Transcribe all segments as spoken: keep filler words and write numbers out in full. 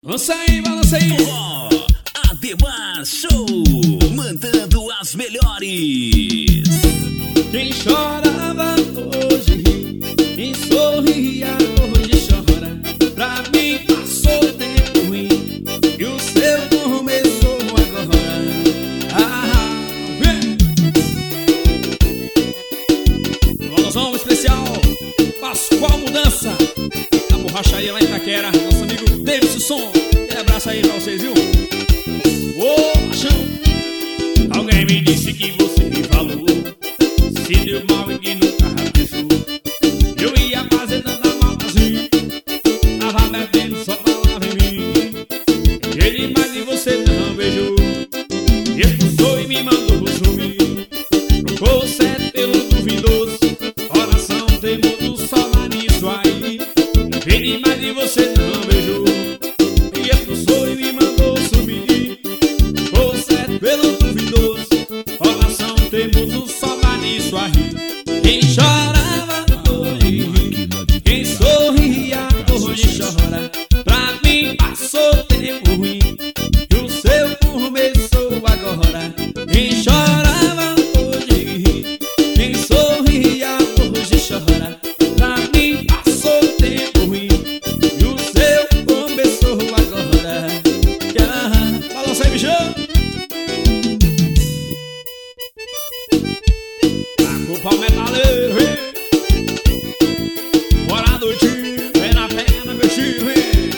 Lança aí, balança aí. Oh, Ademar Show, mandando as melhores. Quem chorava hoje ri, quem sorria hoje chora. Pra mim passou o tempo ruim e o seu começou agora. Ah, vem! Valosão especial, Pascoal Mudança, a borracharia lá em Itaquera. Nosso amigo David Som, aquele abraço aí pra vocês, viu? Ô, paixão! Alguém me disse que você me falou, se deu mal e que nunca deixou. Eu ia fazer tanta malvazinha, tava bebendo, só falava em mim. Ele mais e você não beijou, expulsou e me mandou sumir. Trocou certo pelo duvidoso, coração teimoso, só lá nisso aí. Ele mais e você não beijou, expulsou e me mandou sumir. Trocou certo pelo duvidoso, coração teimoso, só lá nisso aí. Quem chorava hoje ri, quem sorria hoje chora. Pra mim passou tempo ruim e o seu começou agora. Quem chorava hoje ri, quem sorria hoje chora. Pra mim passou tempo ruim e o seu começou agora. Balança aí, bichão. O pau metaleiro, hein? Bora doidinho, vem na perna, meu tio, hein?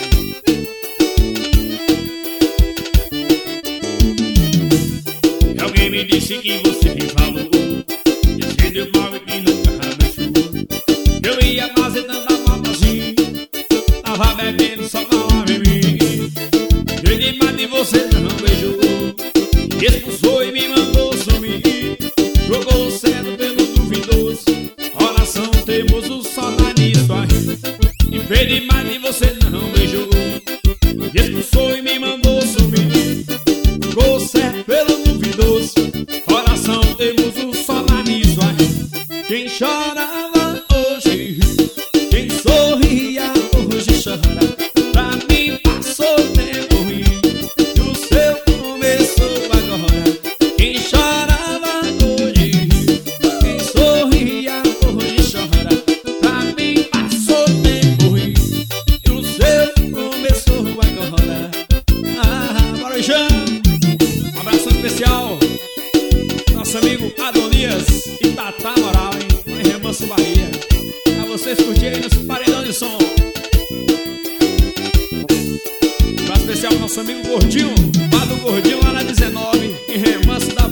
E alguém me disse que você me falou, que se deu mal e que nunca deixou. Eu ia fazer tanta malvazinha, tava bebendo, só falava em mim. Ele mais de você não beijou, expulsou e me mandou sumir. Jogou certo pelo duvidoso, coração teimoso, só lá nisso aí. E fez demais e você não beijou, expulsou e me mandou sumir. Jogou certo pelo duvidoso, coração teimoso, só lá nisso aí. Quem chorava hoje ri, quem sorria hoje chora. Pra mim passou tempo ruim e o seu começou agora. Quem chorava hoje ri, quem sorria hoje chora. Pra mim passou tempo ruim e o seu começou agora. Ah, bora, Jean! Um abraço especial, nosso amigo Adonias e Tata Moral, hein? Lá em Remanso, Bahia. Pra vocês curtirem nos paredão de som. Um abraço especial pro nosso amigo Gordinho, lá do Gordinho, lá na dezenove, em Remanso da